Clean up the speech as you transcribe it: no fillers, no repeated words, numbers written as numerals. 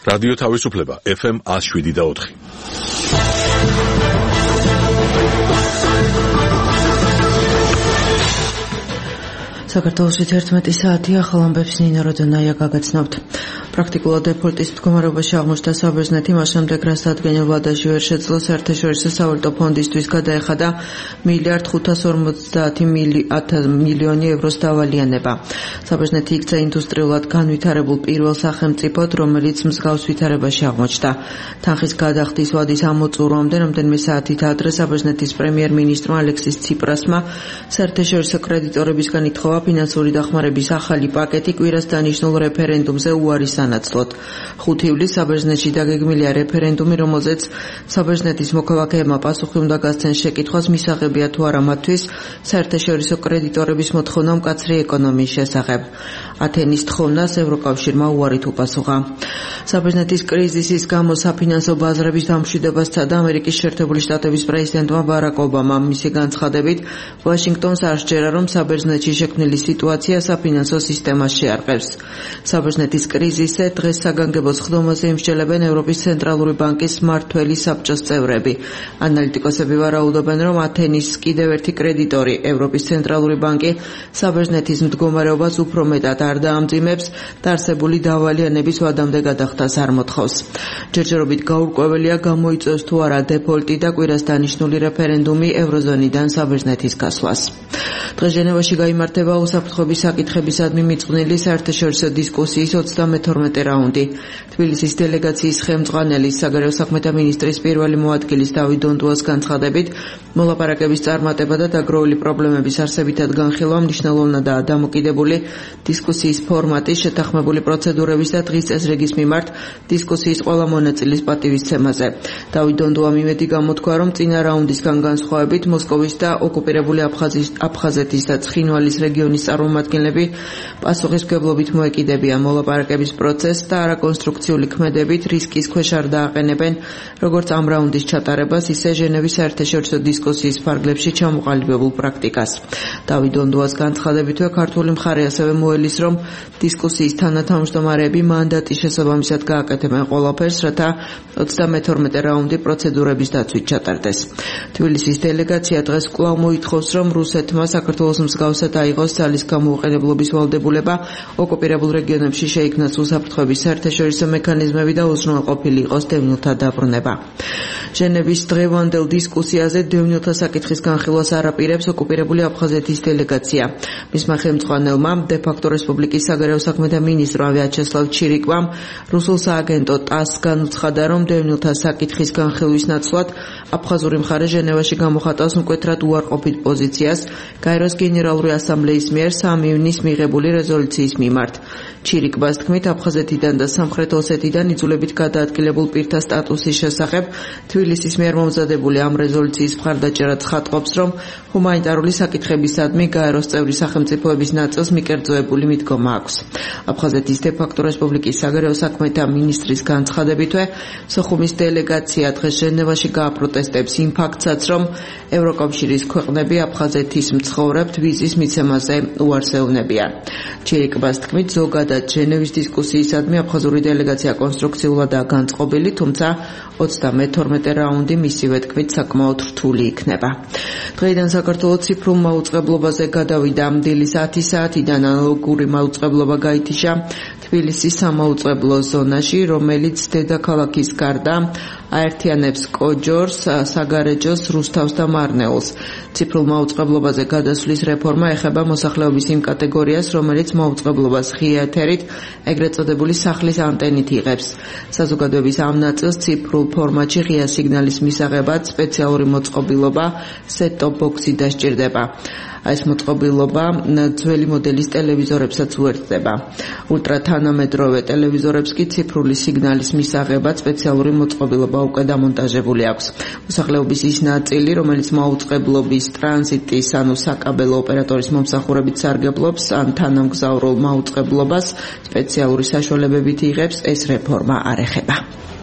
რადიო თავისუფლება FM 107.4. საქართველოს 11 საათი ახალ ამბებს ნინა როდონაია გაგაცნობთ. პრაქტიკულად დეფოლტის მდგომარეობაში აღმოჩნდა საბერძნეთი, მას შემდეგ რაც დადგენილ ვადაში ვერ შეძლო საერთაშორისო სავალუტო ფონდისთვის გადაეხადა $1,550 ევროს დავალიანება. საბერძნეთი იქცა ინდუსტრიულად განვითარებულ პირველ სახელმწიფოდ, რომელიც მსგავს ვითარებაში აღმოჩნდა. თანხის გადახდის ვადის ამოწურვამდე რამდენიმე საათით ადრე საბერძნეთის პრემიერ-მინისტრმა ალექსის ციპრასმა საერთაშორისო კრედიტორებისგან ითხოვა ფინანსური დახმარების ახალი პაკეტი კვირას დანიშნულ რეფერენდუმზე უარის სანაცვლოდ. 5 ივლისს საბერძნეთში დაგეგმილია რეფერენდუმი, რომელზეც საბერძნეთის მოქალაქეებმა პასუხი უნდა გასცენ შეკითხვას, მისაღებია თუ არა მათთვის საერთაშორისო კრედიტორების მოთხოვნა მკაცრი ეკონომიის შესახებ. ათენის თხოვნას ევროკავშირმა უარით უპასუხა. საბერძნეთის კრიზისის გამო საფინანსო ბაზრების დამშვიდობა სცადა ამერიკის შეერთებული შტატების პრეზიდენტმა ბარაკ ობამამ. მისი განცხადებით, ვაშინგტონს არ სჯერა, რომ საბერძნეთში შექმნილი სიტუაცია საფინანსო სისტემას შეარყევს. საბერძნეთის კრიზისზე დღეს საგანგებო სხდომაზე იმსჯელებენ ევროპის ცენტრალური ბანკის მმართველი საბჭოს წევრები. ანალიტიკოსები ვარაუდობენ, რომ ათენის კიდევ ერთი კრედიტორი, ევროპის ცენტრალური ბანკი, საბერძნეთის მდგომარეობას უფრო მეტად არ დაამძიმებს და არსებული დავალიანების ვადამდე გადახდას არ მოთხოვს. ჯერჯერობით გაურკვეველია, გამოიწვევს თუ არა დეფოლტი და კვირას დანიშნული რეფერენდუმი ევროზონიდან საბერძნეთის გასვლას. დღეს ჟენევაში გაიმართება უსაფრთხოების საკითხებისადმი მიწყვნილი საერთაშორისო დისკუსიის 32 რაუნდი. თბილისის დელეგაციის ხელმძღვანელი საგარეო საქმეთა მინისტრის პირველი მოადგილის დავით დონდუას განცხადებით, მოლაპარაკების წარმატება და დაგროვილი პრობლემების არსებითად განხილვა მნიშვნელოვნადაა დამოკიდებული დისკუსიის ფორმატის, შეთანხმებული პროცედურების და დღის წესრიგის მიმართ დისკუსიის ყველა მონაწილის პატივისცემაზე. დავით დონდუამ იმედი გამოთქვა, რომ წინა რაუნდისგან განსხვავებით მოსკოვის და ოკუპირებული აფხაზეთის და ცხინვალის რეგიონის წარმომადგენლები პასუხისმგებლობით მოეკიდებიან მოლაპარაკების პროცესს და არაკონსტრუქციული ქმედებით რისკის ქვეშ არ დააყენებენ როგორც ამ რაუნდის ჩატარებას, ისე ჟენევის საერთაშორისო დისკუსიის ფარგლებში ჩამოყალიბებულ პრაქტიკას. დავით დონდუას განცხადებითვე ქართული მხარე ასევე მოელის, რომ დისკუსიის თანათავმჯდომარეები მანდატის შესაბამისად გააკეთებენ ყველაფერს, რათა 32 რაუნდი პროცედურების დაცვით ჩატარდეს. თბილისის დელეგაცია დღეს კვლავ მოითხოვს, რომ რუსეთმა საქართველოს მსგავსად აიღოს ძალის გამოუყენებლობის ვალდებულება, ოკუპირებულ რეგიონებში შეიქმნას უსაფრთხოების საერთაშორისო მექანიზმები და უზრუნველყოფილი იყოს დევნილთა დაბრუნება. ჟენევის დღევანდელ დისკუსიაზე დევნილთა საკითხის განხილვას არაპირებს ოკუპირებული აფხაზეთის დელეგაცია. მისმა ხელმძღვანელმა დე-ფაქტო რესპუბლიკის საგარეო საქმეთა მინისტრმა ვიაჩესლავ ჩირიკვამ რუსულ სააგენტო ტასს განუცხადა, რომ დევნილთა საკითხის განხილვის ნაცვლად აფხაზური მხარე ჟენევაში გამოხატავს მკვეთრად უარყოფით პოზიციას გაეროს გენერალური ასამბლეის მიერ 3 ივნისს მიღებული რეზოლუციის მიმართ. ჩირიკბას თქმით, აფხაზეთიდან და სამხრეთ ოსეთიდან იძულებით გადაადგილებულ პირთა სტატუსის შესახებ თბილისის მიერ მომზადებული ამ რეზოლუციის მხარდაჭერა ცხადყოფს, რომ ჰუმანიტარული საკითხებისადმი გაეროს წევრი სახელმწიფოების ნაწილს მიკერძოებული მიდგომა აქვს. აფხაზეთის დე-ფაქტო რესპუბლიკის საგარეო საქმეთა მინისტრის განცხადებითვე, სოხუმის დელეგაცია დღეს ჟენევაში გააპროტესტებს იმ ფაქტსაც, რომ ევროკავშირის ქვეყნები აფხაზეთის მცხოვრებთ ვიზის მიცემაზე უარს ეუბნებიან. ჩირიკბას თქმით, ზოგადად ჟენევის დისკუსიისადმი აფხაზური დელეგაცია კონსტრუქციულადაა განწყობილი, თუმცა 32 რაუნდი მისივე თქმით საკმაოდ რთული იქნება. დღეიდან საქართველოს ციფრულ მაუწყებლობაზე გადავიდა. დილის 10 საათიდან ანალოგური მაუწყებლობა გაითიშა თბილისის სამაუწყებლო ზონაში, რომელიც დედაქალაქის გარდა აერთიანებს კოჯორს, საგარეჯოს, რუსთავს და მარნეულს. ციფრულ მაუწყებლობაზე გადასვლის რეფორმა ეხება მოსახლეობის იმ კატეგორიას, რომელიც მაუწყებლობას ღია ეთერით, ეგრეთ წოდებული სახლის ანტენით იღებს. საზოგადოების ამ ნაწილს ციფრულ ფორმატში ღია სიგნალის მისაღებად სპეციალური მოწყობილობა set-top box-ი დასჭირდება. ეს მოწყობილობა ძველი მოდელის ტელევიზორებსაც უერთდება. ულტრათანამედროვე ტელევიზორებს კი ციფრული სიგნალის მისაღებად სპეციალური მოწყობილობა უკვე დამონტაჟებული აქვს. მოსახლეობის ის ნაწილი, რომელიც მაუწყებლობის ტრანზიტის, ანუ საკაბელო ოპერატორის მომსახურებით სარგებლობს ან თანამგზავრულ მაუწყებლობას სპეციალური საშუალებებით იღებს, ეს რეფორმა არ ეხება.